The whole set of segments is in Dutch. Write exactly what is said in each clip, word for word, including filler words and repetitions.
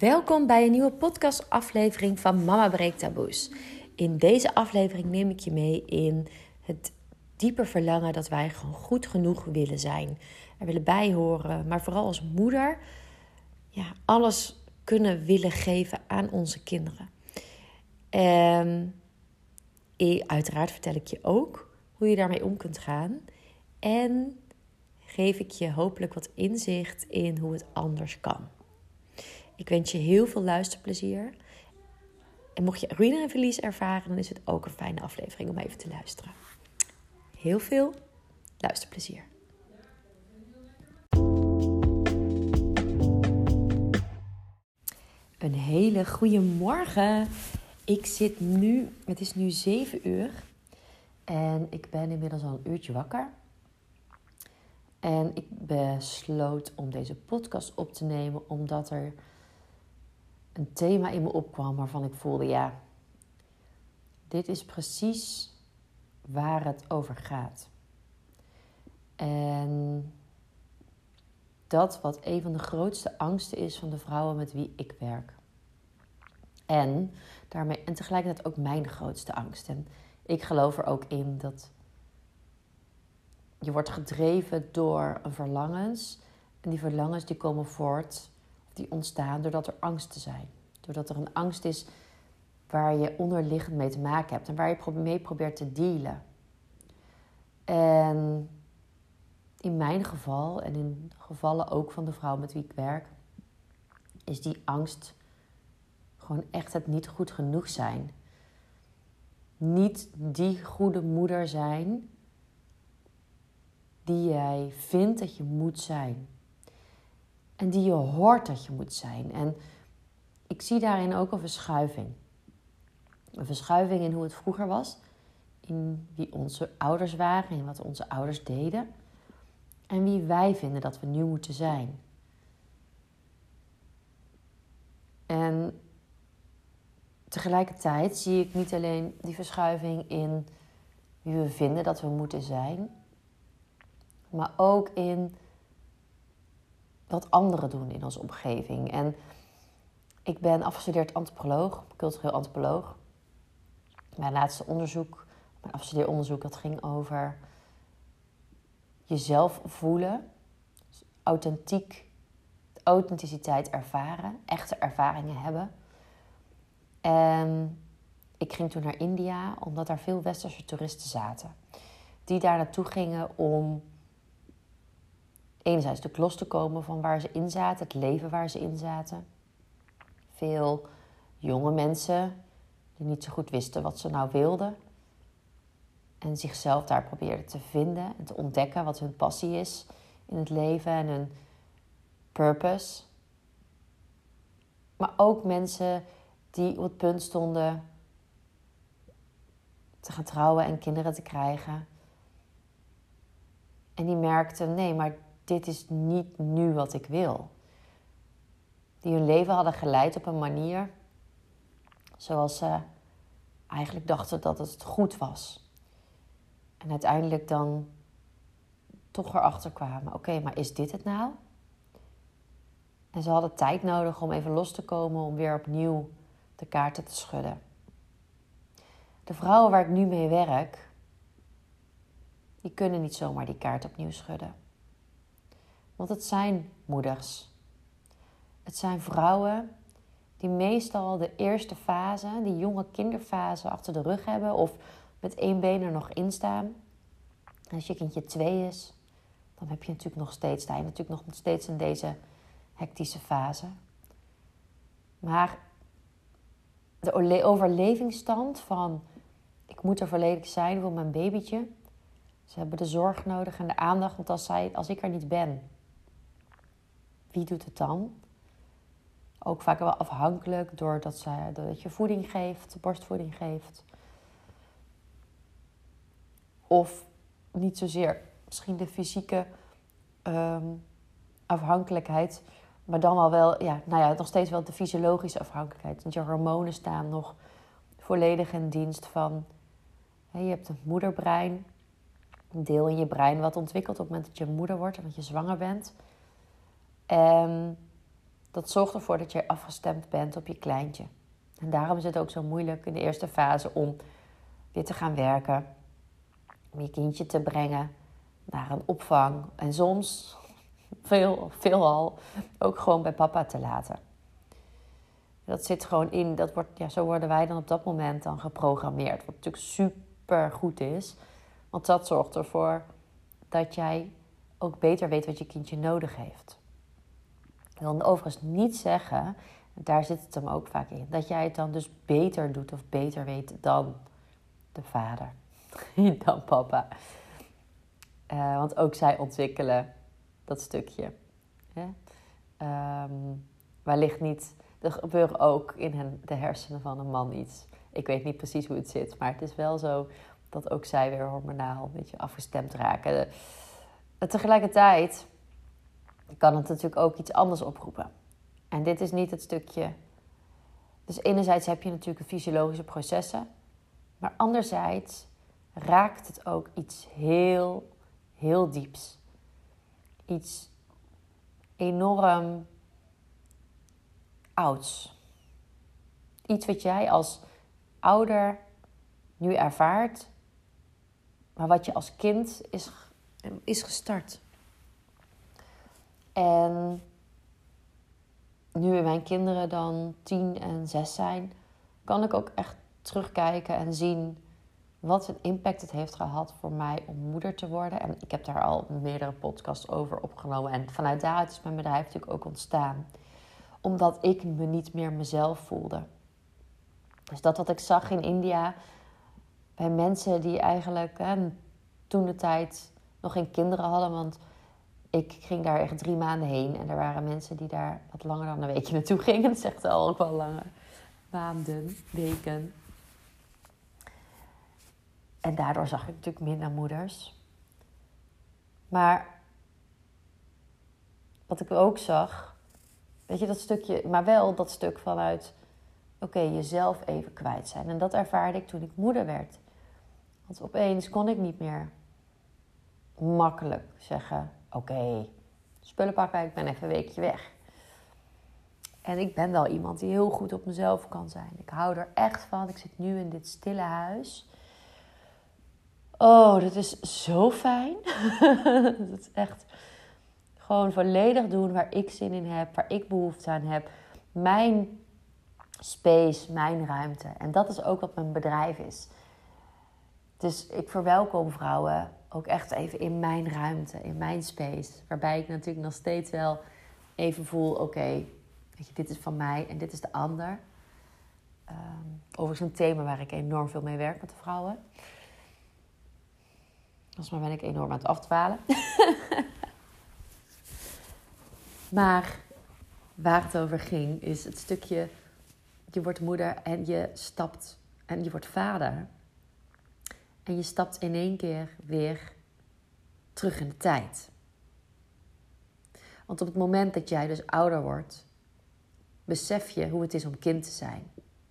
Welkom bij een nieuwe podcastaflevering van Mama Breekt Taboes. In deze aflevering neem ik je mee in het diepe verlangen dat wij gewoon goed genoeg willen zijn. Er willen bijhoren, maar vooral als moeder ja, alles kunnen willen geven aan onze kinderen. En uiteraard vertel ik je ook hoe je daarmee om kunt gaan. En geef ik je hopelijk wat inzicht in hoe het anders kan. Ik wens je heel veel luisterplezier. En mocht je ruïne en verlies ervaren, dan is het ook een fijne aflevering om even te luisteren. Heel veel luisterplezier. Een hele goede morgen. Ik zit nu, het is nu zeven uur. En ik ben inmiddels al een uurtje wakker. En ik besloot om deze podcast op te nemen omdat er een thema in me opkwam waarvan ik voelde, ja, dit is precies waar het over gaat. En dat wat een van de grootste angsten is van de vrouwen met wie ik werk. En, daarmee, en tegelijkertijd ook mijn grootste angst. En ik geloof er ook in dat je wordt gedreven door een verlangens. En die verlangens die komen voort, die ontstaan doordat er angsten zijn. Doordat er een angst is waar je onderliggend mee te maken hebt. En waar je mee probeert te dealen. En in mijn geval, en in gevallen ook van de vrouw met wie ik werk, is die angst gewoon echt het niet goed genoeg zijn. Niet die goede moeder zijn die jij vindt dat je moet zijn. En die je hoort dat je moet zijn. En ik zie daarin ook een verschuiving. Een verschuiving in hoe het vroeger was. In wie onze ouders waren. In wat onze ouders deden. En wie wij vinden dat we nu moeten zijn. En tegelijkertijd zie ik niet alleen die verschuiving in wie we vinden dat we moeten zijn. Maar ook in wat anderen doen in onze omgeving. En ik ben afgestudeerd antropoloog, cultureel antropoloog. Mijn laatste onderzoek, mijn afstudeeronderzoek, dat ging over jezelf voelen. Dus authentiek, authenticiteit ervaren, echte ervaringen hebben. En ik ging toen naar India, omdat daar veel westerse toeristen zaten. Die daar naartoe gingen om enerzijds natuurlijk los te komen van waar ze in zaten, het leven waar ze in zaten. Veel jonge mensen die niet zo goed wisten wat ze nou wilden. En zichzelf daar probeerden te vinden en te ontdekken wat hun passie is in het leven en hun purpose. Maar ook mensen die op het punt stonden te gaan trouwen en kinderen te krijgen. En die merkten, nee, maar dit is niet nu wat ik wil. Die hun leven hadden geleid op een manier zoals ze eigenlijk dachten dat het goed was. En uiteindelijk dan toch erachter kwamen, oké, okay, maar is dit het nou? En ze hadden tijd nodig om even los te komen, om weer opnieuw de kaarten te schudden. De vrouwen waar ik nu mee werk, die kunnen niet zomaar die kaart opnieuw schudden. Want het zijn moeders. Het zijn vrouwen die meestal de eerste fase, die jonge kinderfase achter de rug hebben of met één been er nog in staan. En als je kindje twee is, dan heb je natuurlijk nog steeds, sta je natuurlijk nog steeds in deze hectische fase. Maar de overlevingsstand van ik moet er volledig zijn voor mijn babytje. Ze hebben de zorg nodig en de aandacht, want als, zij, als ik er niet ben, wie doet het dan? Ook vaak wel afhankelijk doordat, ze, doordat je voeding geeft, borstvoeding geeft. Of niet zozeer misschien de fysieke um, afhankelijkheid, maar dan al wel, ja, nou ja, nog steeds wel de fysiologische afhankelijkheid. Want je hormonen staan nog volledig in dienst van, hè, je hebt een moederbrein, een deel in je brein wat ontwikkelt op het moment dat je moeder wordt en dat je zwanger bent. En Dat zorgt ervoor dat je afgestemd bent op je kleintje. En daarom is het ook zo moeilijk in de eerste fase om weer te gaan werken. Om je kindje te brengen naar een opvang. En soms, veel, veelal, ook gewoon bij papa te laten. Dat zit gewoon in, dat wordt, ja, zo worden wij dan op dat moment dan geprogrammeerd. Wat natuurlijk super goed is. Want dat zorgt ervoor dat jij ook beter weet wat je kindje nodig heeft. Ik wil overigens niet zeggen, daar zit het hem ook vaak in, dat jij het dan dus beter doet of beter weet dan de vader. Dan papa. Uh, want ook zij ontwikkelen dat stukje. Ja? Um, wellicht niet. Er gebeuren ook in hen, de hersenen van een man iets. Ik weet niet precies hoe het zit, maar het is wel zo dat ook zij weer hormonaal een beetje afgestemd raken. Uh, tegelijkertijd kan het natuurlijk ook iets anders oproepen. En dit is niet het stukje. Dus enerzijds heb je natuurlijk fysiologische processen, maar anderzijds raakt het ook iets heel, heel dieps. Iets enorm ouds. Iets wat jij als ouder nu ervaart, maar wat je als kind is, is gestart. En nu mijn kinderen dan tien en zes zijn, kan ik ook echt terugkijken en zien wat een impact het heeft gehad voor mij om moeder te worden. En ik heb daar al meerdere podcasts over opgenomen. En vanuit daaruit is mijn bedrijf natuurlijk ook ontstaan. Omdat ik me niet meer mezelf voelde. Dus dat wat ik zag in India, bij mensen die eigenlijk hè, toen de tijd nog geen kinderen hadden. Want ik ging daar echt drie maanden heen. En er waren mensen die daar wat langer dan een weekje naartoe gingen. Dat is echt al ook wel lange maanden, weken. En daardoor zag ik natuurlijk minder moeders. Maar wat ik ook zag, weet je, dat stukje, maar wel dat stuk vanuit, oké, okay, jezelf even kwijt zijn. En dat ervaarde ik toen ik moeder werd. Want opeens kon ik niet meer makkelijk zeggen, oké, okay, spullen pakken, ik ben even een weekje weg. En ik ben wel iemand die heel goed op mezelf kan zijn. Ik hou er echt van. Ik zit nu in dit stille huis. Oh, dat is zo fijn. Dat is echt gewoon volledig doen waar ik zin in heb, waar ik behoefte aan heb. Mijn space, mijn ruimte. En dat is ook wat mijn bedrijf is. Dus ik verwelkom vrouwen ook echt even in mijn ruimte, in mijn space. Waarbij ik natuurlijk nog steeds wel even voel, oké, okay, weet je, dit is van mij en dit is de ander. Um, overigens een thema waar ik enorm veel mee werk met de vrouwen. Volgens mij ben ik enorm aan het afdwalen. Maar waar het over ging, is het stukje, je wordt moeder en je stapt en je wordt vader. En je stapt in één keer weer terug in de tijd. Want op het moment dat jij dus ouder wordt, besef je hoe het is om kind te zijn.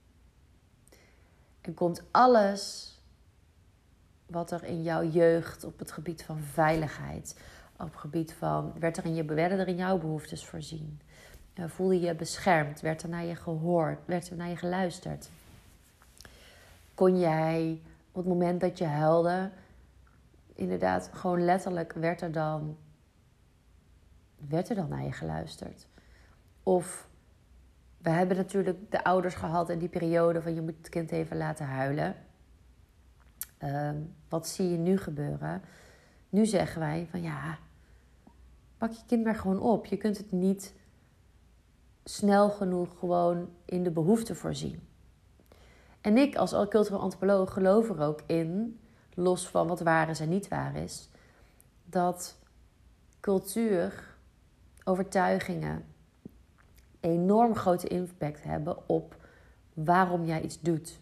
En komt alles wat er in jouw jeugd op het gebied van veiligheid, op het gebied van, werd er in je, werden er in jouw behoeftes voorzien? Voelde je je beschermd? Werd er naar je gehoord? Werd er naar je geluisterd? Kon jij op het moment dat je huilde, inderdaad gewoon letterlijk, werd er dan, werd er dan naar je geluisterd? Of we hebben natuurlijk de ouders gehad in die periode van je moet het kind even laten huilen. Um, wat zie je nu gebeuren? Nu zeggen wij van ja, pak je kind maar gewoon op. Je kunt het niet snel genoeg gewoon in de behoefte voorzien. En ik als cultureel antropoloog geloof er ook in, los van wat waar is en niet waar is, dat cultuur, overtuigingen enorm grote impact hebben op waarom jij iets doet.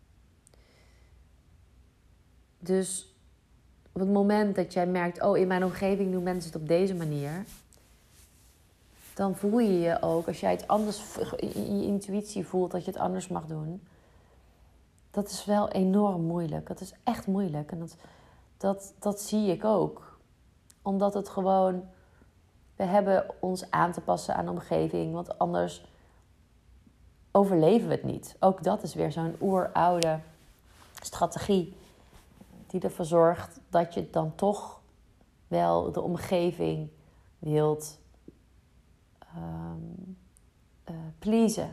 Dus op het moment dat jij merkt, oh, in mijn omgeving doen mensen het op deze manier, dan voel je je ook, als jij het anders, in je intuïtie voelt dat je het anders mag doen, dat is wel enorm moeilijk. Dat is echt moeilijk. En dat, dat, dat zie ik ook. Omdat het gewoon We hebben ons aan te passen aan de omgeving, want anders overleven we het niet. Ook dat is weer zo'n oeroude strategie die ervoor zorgt dat je dan toch wel de omgeving wilt um, uh, pleasen.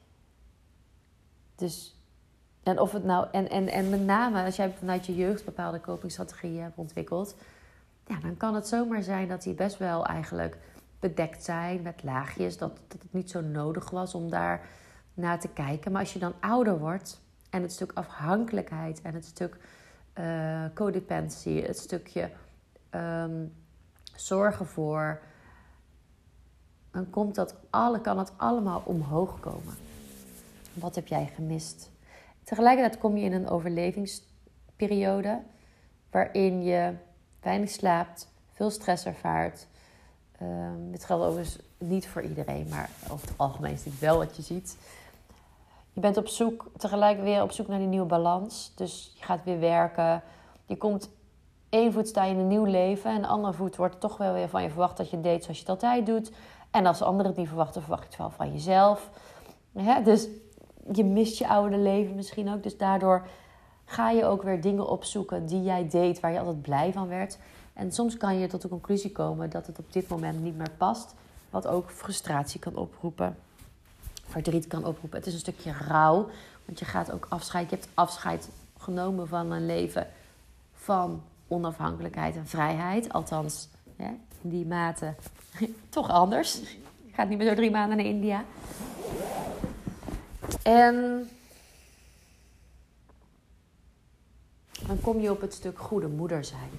Dus, en, of het nou, en, en, en met name als jij vanuit je jeugd bepaalde copingstrategieën hebt ontwikkeld, ja, dan kan het zomaar zijn dat die best wel eigenlijk bedekt zijn met laagjes. Dat, dat het niet zo nodig was om daar naar te kijken. Maar als je dan ouder wordt en het stuk afhankelijkheid en het stuk uh, codependency, het stukje um, zorgen voor, dan komt dat alle, kan het allemaal omhoog komen. Wat heb jij gemist? Tegelijkertijd kom je in een overlevingsperiode waarin je weinig slaapt, veel stress ervaart. Um, dit geldt overigens niet voor iedereen, maar over het algemeen is dit wel wat je ziet. Je bent op zoek, tegelijk weer op zoek naar die nieuwe balans. Dus je gaat weer werken. Je komt, één voet sta je in een nieuw leven en de andere voet wordt er toch wel weer van je verwacht dat je het deed zoals je het altijd doet. En als de anderen het niet verwachten, verwacht je het wel van jezelf. Ja, dus je mist je oude leven misschien ook. Dus daardoor ga je ook weer dingen opzoeken die jij deed, waar je altijd blij van werd. En soms kan je tot de conclusie komen dat het op dit moment niet meer past. Wat ook frustratie kan oproepen. Verdriet kan oproepen. Het is een stukje rouw. Want je gaat ook afscheid. Je hebt afscheid genomen van een leven van onafhankelijkheid en vrijheid. Althans, ja, in die mate toch anders. Je gaat niet meer zo drie maanden naar India. En dan kom je op het stuk goede moeder zijn.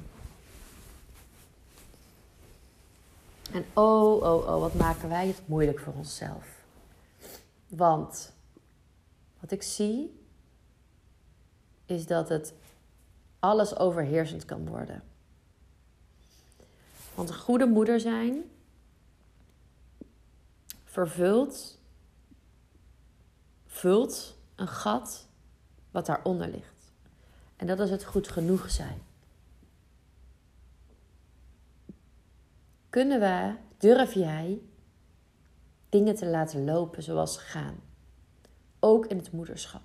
En oh, oh, oh, wat maken wij het moeilijk voor onszelf. Want wat ik zie, is dat het alles overheersend kan worden. Want een goede moeder zijn vervult, vult een gat wat daaronder ligt. En dat is het goed genoeg zijn. Kunnen we, durf jij dingen te laten lopen zoals ze gaan? Ook in het moederschap.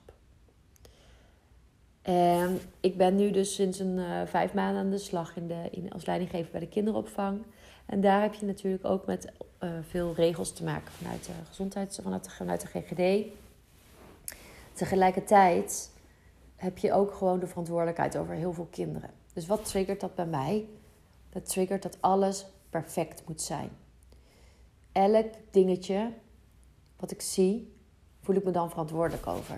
En ik ben nu dus sinds een uh, vijf maanden aan de slag in de, in, als leidinggever bij de kinderopvang. En daar heb je natuurlijk ook met uh, veel regels te maken vanuit de gezondheids, vanuit de, vanuit de G G D. Tegelijkertijd heb je ook gewoon de verantwoordelijkheid over heel veel kinderen. Dus wat triggert dat bij mij? Dat triggert dat alles perfect moet zijn. Elk dingetje wat ik zie, voel ik me dan verantwoordelijk over.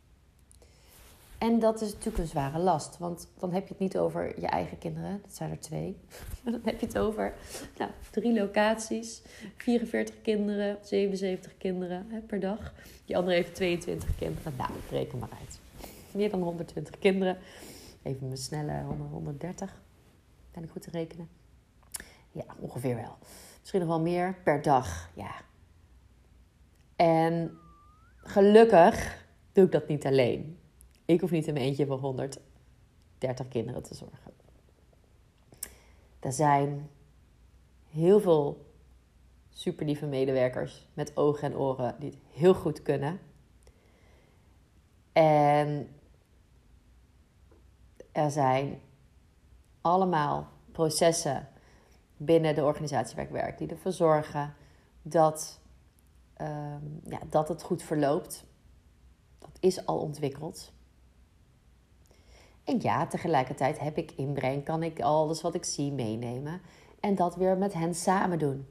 En dat is natuurlijk een zware last. Want dan heb je het niet over je eigen kinderen. Dat zijn er twee. Dan heb je het over nou, drie locaties. vierenveertig kinderen. zevenenzeventig kinderen hè, per dag. Die andere heeft tweeëntwintig kinderen. Nou, reken maar uit. Meer dan honderdtwintig kinderen. Even mijn snelle honderddertig. Ben ik goed te rekenen? Ja, ongeveer wel. Misschien nog wel meer per dag. Ja. En gelukkig doe ik dat niet alleen. Ik hoef niet in mijn eentje voor honderddertig kinderen te zorgen. Er zijn heel veel superlieve medewerkers met ogen en oren die het heel goed kunnen. En er zijn allemaal processen binnen de organisatie waar ik werk die ervoor zorgen dat, um, ja, dat het goed verloopt. Dat is al ontwikkeld. En ja, tegelijkertijd heb ik inbreng, kan ik alles wat ik zie meenemen en dat weer met hen samen doen.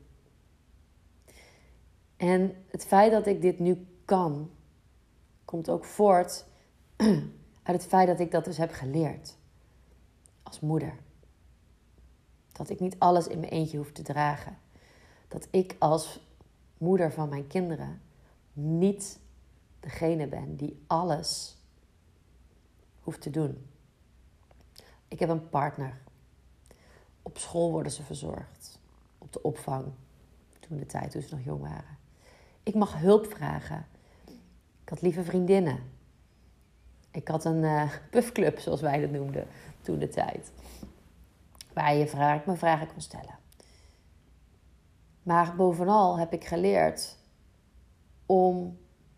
En het feit dat ik dit nu kan, komt ook voort uit het feit dat ik dat dus heb geleerd als moeder. Dat ik niet alles in mijn eentje hoef te dragen. Dat ik als moeder van mijn kinderen niet degene ben die alles hoeft te doen. Ik heb een partner. Op school worden ze verzorgd. Op de opvang. Toen de tijd, toen ze nog jong waren. Ik mag hulp vragen. Ik had lieve vriendinnen. Ik had een uh, puffclub, zoals wij dat noemden, toen de tijd. Waar je vraag, me vragen kon stellen. Maar bovenal heb ik geleerd om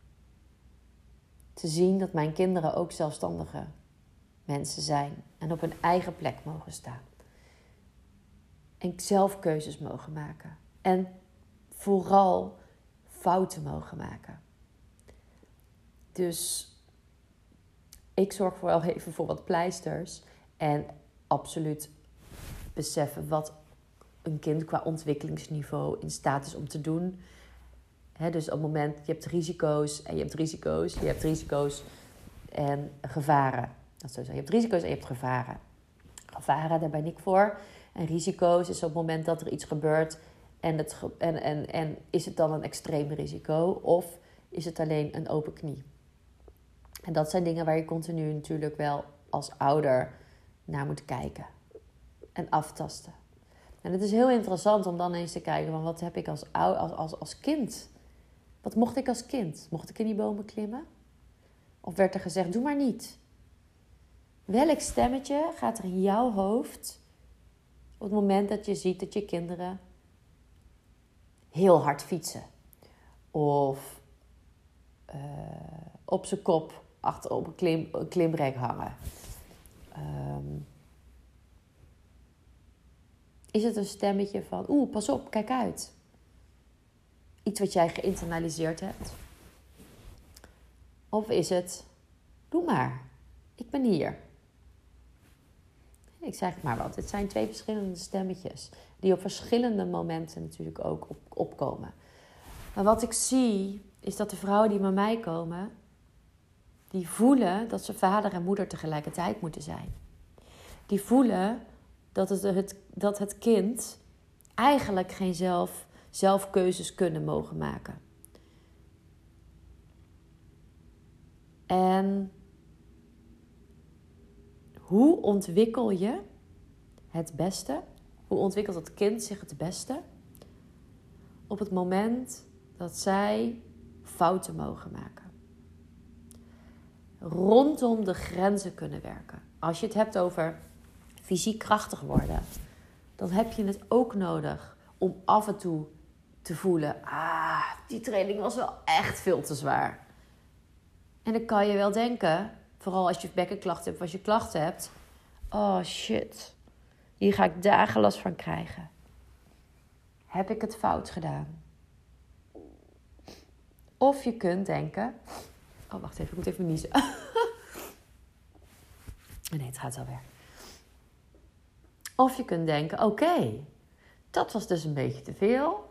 te zien dat mijn kinderen ook zelfstandige mensen zijn. En op hun eigen plek mogen staan. En zelf keuzes mogen maken. En vooral fouten mogen maken. Dus ik zorg vooral even voor wat pleisters. En absoluut beseffen wat een kind qua ontwikkelingsniveau in staat is om te doen. He, dus op het moment, je hebt risico's en je hebt risico's. Je hebt risico's en gevaren. Dat is zo. Je hebt risico's en je hebt gevaren. Gevaren, daar ben ik voor. En risico's is op het moment dat er iets gebeurt. En, het, en, en, en is het dan een extreem risico? Of is het alleen een open knie? En dat zijn dingen waar je continu natuurlijk wel als ouder naar moet kijken. En aftasten. En het is heel interessant om dan eens te kijken, van wat heb ik als, als, als, als kind? Wat mocht ik als kind? Mocht ik in die bomen klimmen? Of werd er gezegd, doe maar niet? Welk stemmetje gaat er in jouw hoofd op het moment dat je ziet dat je kinderen heel hard fietsen? Of uh, op zijn kop achter op een, klim, een klimrek hangen? Um, is het een stemmetje van, oeh, pas op, kijk uit? Iets wat jij geïnternaliseerd hebt? Of is het, doe maar, ik ben hier. Ik zeg maar wat, het zijn twee verschillende stemmetjes. Die op verschillende momenten natuurlijk ook op, opkomen. Maar wat ik zie, is dat de vrouwen die bij mij komen, die voelen dat ze vader en moeder tegelijkertijd moeten zijn. Die voelen dat het, het, dat het kind eigenlijk geen zelf, zelfkeuzes kunnen mogen maken. En hoe ontwikkel je het beste? Hoe ontwikkelt het kind zich het beste? Op het moment dat zij fouten mogen maken. Rondom de grenzen kunnen werken. Als je het hebt over fysiek krachtig worden, dan heb je het ook nodig om af en toe te voelen, ah, die training was wel echt veel te zwaar. En dan kan je wel denken, vooral als je bekkenklachten hebt, als je klachten hebt, oh shit, hier ga ik dagen last van krijgen. Heb ik het fout gedaan? Of je kunt denken, oh wacht even, ik moet even niezen. Nee, het gaat alweer. Of je kunt denken, oké, okay, dat was dus een beetje te veel.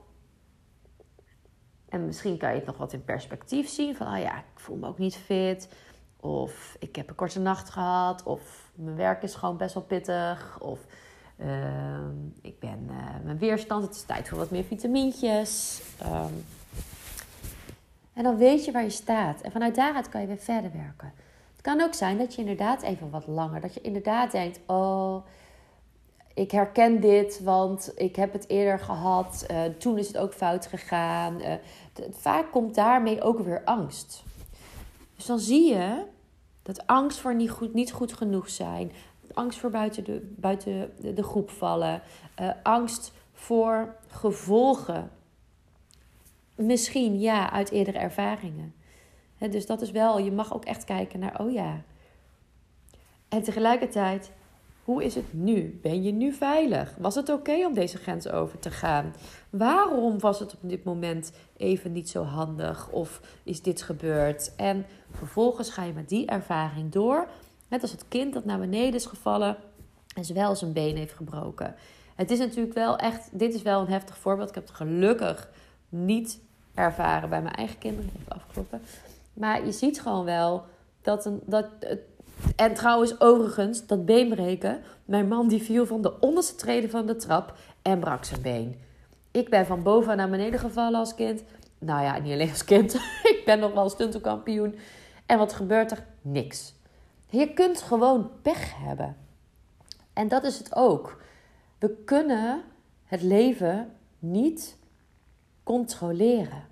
En misschien kan je het nog wat in perspectief zien. Van, oh ja, ik voel me ook niet fit. Of ik heb een korte nacht gehad. Of mijn werk is gewoon best wel pittig. Of uh, ik ben uh, mijn weerstand. Het is tijd voor wat meer vitamintjes. Um, en dan weet je waar je staat. En vanuit daaruit kan je weer verder werken. Het kan ook zijn dat je inderdaad even wat langer. Dat je inderdaad denkt, oh, ik herken dit, want ik heb het eerder gehad. Uh, toen is het ook fout gegaan. Uh, t- vaak komt daarmee ook weer angst. Dus dan zie je dat angst voor niet goed, niet goed genoeg zijn. Angst voor buiten de, buiten de, de groep vallen. Uh, angst voor gevolgen. Misschien ja, uit eerdere ervaringen. He, dus dat is wel, je mag ook echt kijken naar, oh ja. En tegelijkertijd, hoe is het nu? Ben je nu veilig? Was het oké okay om deze grens over te gaan? Waarom was het op dit moment even niet zo handig? Of is dit gebeurd? En vervolgens ga je met die ervaring door. Net als het kind dat naar beneden is gevallen en wel zijn been heeft gebroken. Het is natuurlijk wel echt, dit is wel een heftig voorbeeld. Ik heb het gelukkig niet ervaren bij mijn eigen kinderen. Even afkloppen. Maar je ziet gewoon wel dat, een, dat het. En trouwens, overigens, dat beenbreken. Mijn man die viel van de onderste trede van de trap en brak zijn been. Ik ben van boven naar beneden gevallen als kind. Nou ja, niet alleen als kind. Ik ben nog wel stuntenkampioen. En wat gebeurt er? Niks. Je kunt gewoon pech hebben. En dat is het ook. We kunnen het leven niet controleren.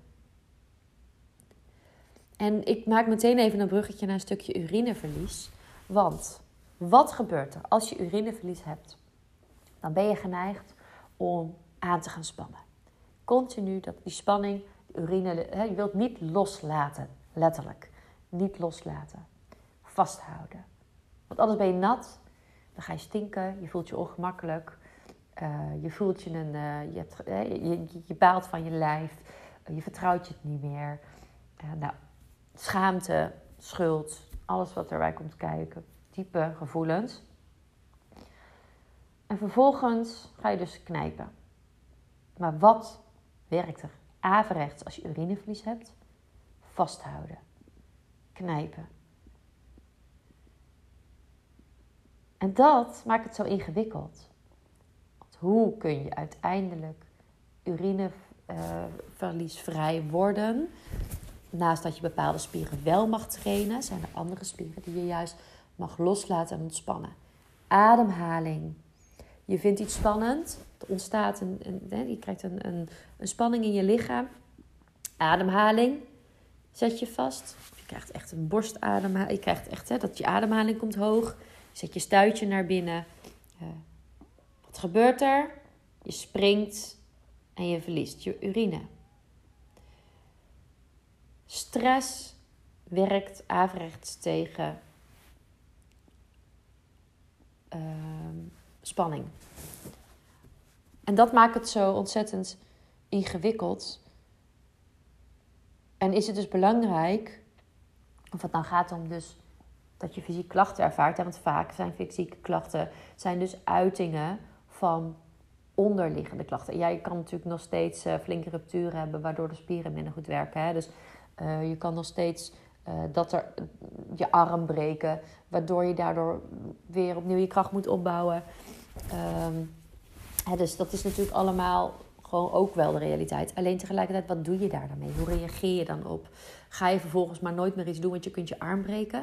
En ik maak meteen even een bruggetje naar een stukje urineverlies. Want wat gebeurt er als je urineverlies hebt? Dan ben je geneigd om aan te gaan spannen. continu dat, die spanning, die urine, hè, je wilt niet loslaten, letterlijk. Niet loslaten. Vasthouden. Want anders ben je nat, dan ga je stinken, je voelt je ongemakkelijk. Uh, je voelt je een, uh, je, hebt, uh, je, je, je baalt van je lijf, uh, je vertrouwt je het niet meer. Uh, nou, schaamte, schuld, alles wat erbij komt kijken, diepe gevoelens. En vervolgens ga je dus knijpen. Maar wat werkt er averechts als je urineverlies hebt? Vasthouden. Knijpen. En dat maakt het zo ingewikkeld. Want hoe kun je uiteindelijk urineverliesvrij worden? Naast dat je bepaalde spieren wel mag trainen, zijn er andere spieren die je juist mag loslaten en ontspannen. Ademhaling. Je vindt iets spannend. Er ontstaat een, een, je krijgt een, een, een spanning in je lichaam. Ademhaling. Zet je vast. Je krijgt echt een borstademhaling. Je krijgt echt hè, dat je ademhaling komt hoog. Je zet je stuitje naar binnen. Uh, wat gebeurt er? Je springt en je verliest je urine. Stress werkt averechts tegen uh, spanning. En dat maakt het zo ontzettend ingewikkeld. En is het dus belangrijk, of het nou gaat om dus dat je fysieke klachten ervaart. Want vaak zijn fysieke klachten zijn dus uitingen van onderliggende klachten. Ja, je kan natuurlijk nog steeds uh, flinke rupturen hebben, waardoor de spieren minder goed werken. Hè? Dus uh, je kan nog steeds uh, dat er uh, je arm breken, waardoor je daardoor weer opnieuw je kracht moet opbouwen. Um, hè, dus dat is natuurlijk allemaal gewoon ook wel de realiteit. Alleen tegelijkertijd, wat doe je daar dan mee? Hoe reageer je dan op? Ga je vervolgens maar nooit meer iets doen, want je kunt je arm breken?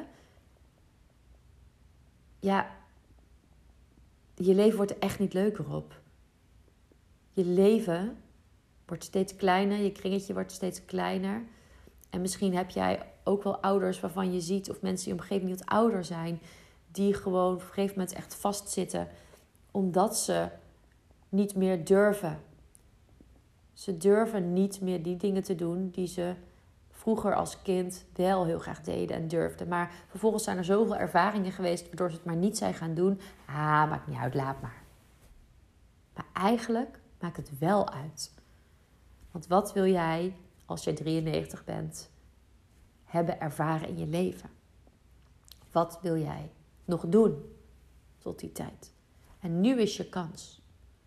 Ja, je leven wordt er echt niet leuker op. Je leven wordt steeds kleiner, je kringetje wordt steeds kleiner. En misschien heb jij ook wel ouders waarvan je ziet, of mensen in je omgeving die wat ouder zijn, die gewoon op een gegeven moment echt vastzitten, omdat ze niet meer durven. Ze durven niet meer die dingen te doen die ze vroeger als kind wel heel graag deden en durfden. Maar vervolgens zijn er zoveel ervaringen geweest waardoor ze het maar niet zijn gaan doen. Ah, maakt niet uit, laat maar. Maar eigenlijk maakt het wel uit. Want wat wil jij, als je drieënnegentig bent, hebben ervaren in je leven? Wat wil jij nog doen tot die tijd? En nu is je kans.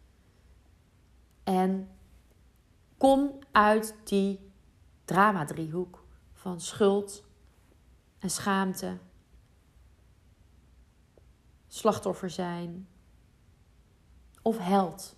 En kom uit die drama-driehoek van schuld en schaamte, slachtoffer zijn of held.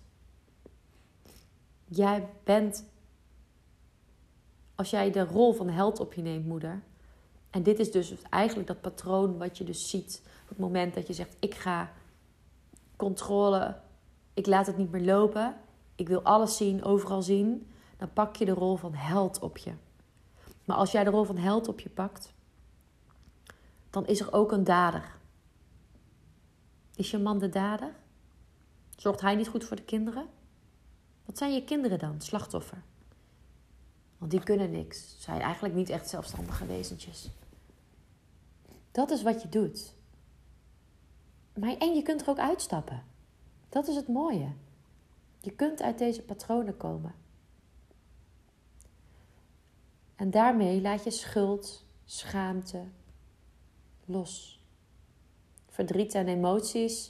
Jij bent, als jij de rol van held op je neemt, moeder, en dit is dus eigenlijk dat patroon wat je dus ziet op het moment dat je zegt, ik ga controle, ik laat het niet meer lopen, ik wil alles zien, overal zien, dan pak je de rol van held op je. Maar als jij de rol van held op je pakt, dan is er ook een dader. Is je man de dader? Zorgt hij niet goed voor de kinderen? Wat zijn je kinderen dan, slachtoffer? Want die kunnen niks. Zijn eigenlijk niet echt zelfstandige wezentjes. Dat is wat je doet. Maar, en je kunt er ook uitstappen. Dat is het mooie. Je kunt uit deze patronen komen. En daarmee laat je schuld, schaamte los. Verdriet en emoties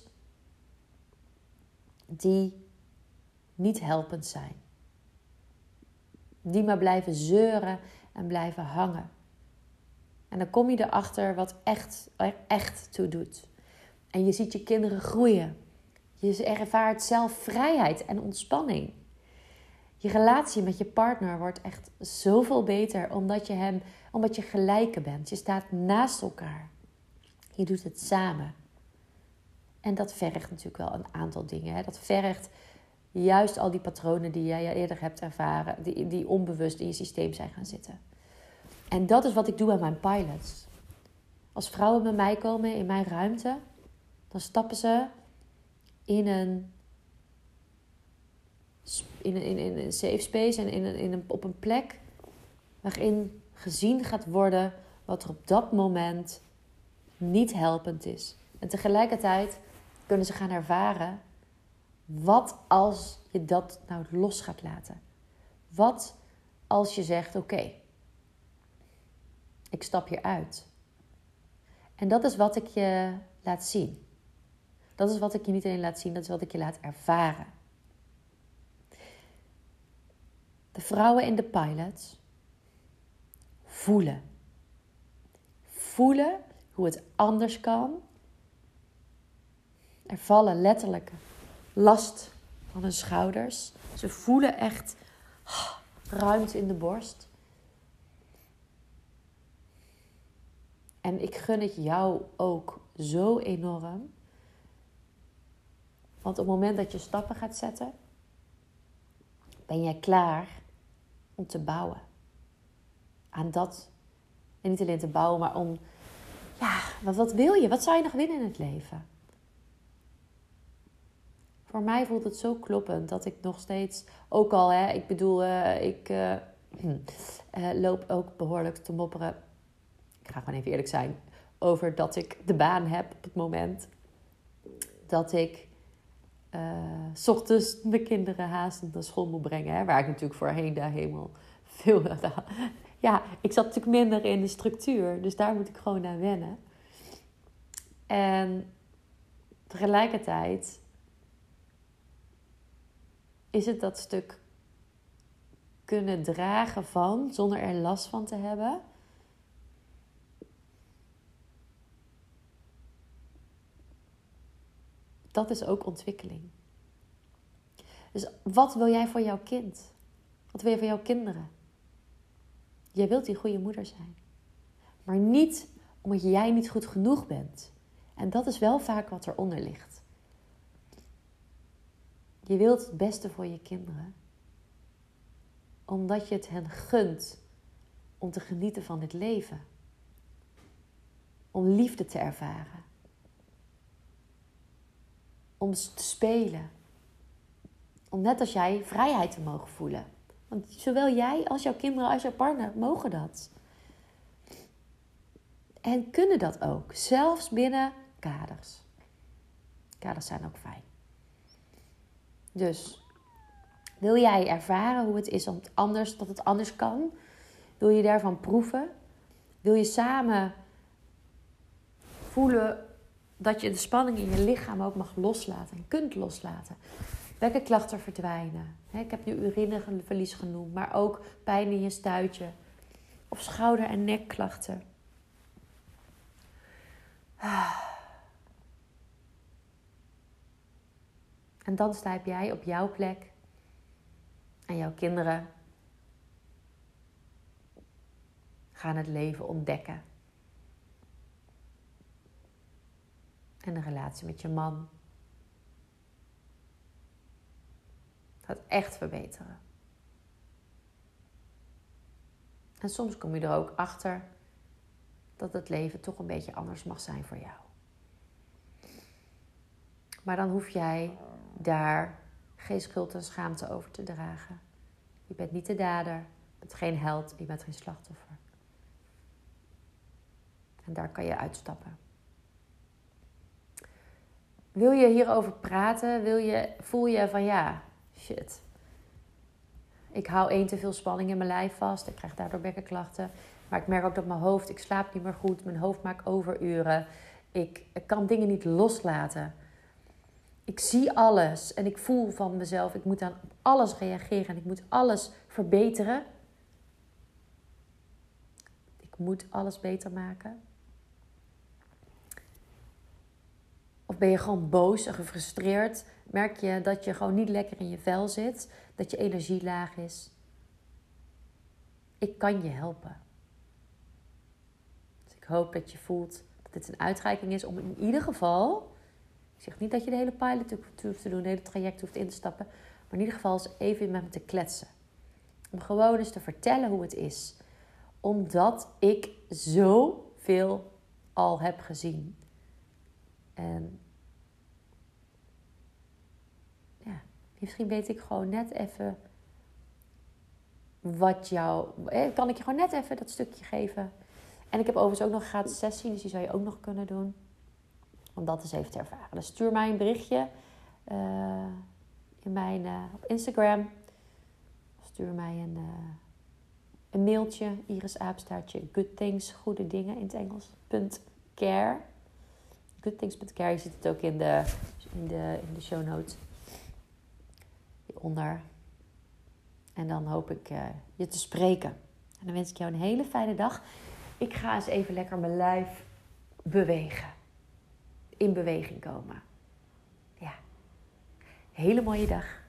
die niet helpend zijn. Die maar blijven zeuren en blijven hangen. En dan kom je erachter wat echt, er echt toe doet. En je ziet je kinderen groeien. Je ervaart zelf vrijheid en ontspanning. Je relatie met je partner wordt echt zoveel beter omdat je hem, omdat je gelijke bent. Je staat naast elkaar. Je doet het samen. En dat vergt natuurlijk wel een aantal dingen. Hè? Dat vergt juist al die patronen die jij eerder hebt ervaren, die, die onbewust in je systeem zijn gaan zitten. En dat is wat ik doe aan mijn pilots. Als vrouwen bij mij komen in mijn ruimte, dan stappen ze in een in, in, in een safe space en in een, in een, op een plek waarin gezien gaat worden wat er op dat moment niet helpend is. En tegelijkertijd kunnen ze gaan ervaren, wat als je dat nou los gaat laten? Wat als je zegt, oké, okay, ik stap hieruit. En dat is wat ik je laat zien. Dat is wat ik je niet alleen laat zien, dat is wat ik je laat ervaren. De vrouwen in de pilot voelen. Voelen hoe het anders kan. Er vallen letterlijk last van hun schouders. Ze voelen echt ruimte in de borst. En ik gun het jou ook zo enorm. Want op het moment dat je stappen gaat zetten, ben jij klaar om te bouwen. Aan dat. En niet alleen te bouwen, maar om, ja, wat, wat wil je? Wat zou je nog willen in het leven? Voor mij voelt het zo kloppend dat ik nog steeds, ook al, hè, ik bedoel, uh, ik uh, uh, loop ook behoorlijk te mopperen. Ik ga gewoon even eerlijk zijn over dat ik de baan heb op het moment dat ik uh, 's ochtends mijn kinderen haastend naar school moet brengen. Hè, waar ik natuurlijk voorheen daar helemaal veel... Ja, ik zat natuurlijk minder in de structuur. Dus daar moet ik gewoon aan wennen. En tegelijkertijd is het dat stuk kunnen dragen van, zonder er last van te hebben. Dat is ook ontwikkeling. Dus wat wil jij voor jouw kind? Wat wil je voor jouw kinderen? Jij wilt die goede moeder zijn. Maar niet omdat jij niet goed genoeg bent. En dat is wel vaak wat eronder ligt. Je wilt het beste voor je kinderen. Omdat je het hen gunt om te genieten van het leven. Om liefde te ervaren. Om te spelen. Om net als jij vrijheid te mogen voelen. Want zowel jij als jouw kinderen als jouw partner mogen dat. En kunnen dat ook. Zelfs binnen kaders. Kaders zijn ook fijn. Dus wil jij ervaren hoe het is om het anders, dat het anders kan? Wil je daarvan proeven? Wil je samen voelen dat je de spanning in je lichaam ook mag loslaten en kunt loslaten? Bekkenklachten verdwijnen. Ik heb nu urineverlies genoemd, maar ook pijn in je stuitje. Of schouder- en nekklachten. En dan sta jij op jouw plek. En jouw kinderen gaan het leven ontdekken. En de relatie met je man gaat echt verbeteren. En soms kom je er ook achter dat het leven toch een beetje anders mag zijn voor jou. Maar dan hoef jij daar geen schuld en schaamte over te dragen. Je bent niet de dader, je bent geen held, je bent geen slachtoffer. En daar kan je uitstappen. Wil je hierover praten? Wil je, voel je van ja, shit. Ik hou één te veel spanning in mijn lijf vast. Ik krijg daardoor bekkenklachten. Maar ik merk ook dat mijn hoofd, ik slaap niet meer goed. Mijn hoofd maakt overuren. Ik, ik kan dingen niet loslaten. Ik zie alles en ik voel van mezelf, ik moet aan alles reageren en ik moet alles verbeteren. Ik moet alles beter maken. Of ben je gewoon boos en gefrustreerd? Merk je dat je gewoon niet lekker in je vel zit? Dat je energie laag is? Ik kan je helpen. Dus ik hoop dat je voelt dat dit een uitreiking is om in ieder geval... Ik zeg niet dat je de hele pilot hoeft te doen, het hele traject hoeft in te stappen. Maar in ieder geval eens even met me te kletsen. Om gewoon eens te vertellen hoe het is. Omdat ik zoveel al heb gezien. En ja, Misschien weet ik gewoon net even wat jou... Eh, kan ik je gewoon net even dat stukje geven. En ik heb overigens ook nog een gratis sessie, dus die zou je ook nog kunnen doen. Om dat eens even te ervaren. Dus stuur mij een berichtje uh, in mijn, uh, op Instagram. Stuur mij een, uh, een mailtje. Iris Aapstaartje Good Things, goede dingen in het Engels. .care. Goodthings.care. Je ziet het ook in de, in de, in de show notes. Hieronder. En dan hoop ik uh, je te spreken. En dan wens ik jou een hele fijne dag. Ik ga eens even lekker mijn lijf bewegen. In beweging komen. Ja. Hele mooie dag.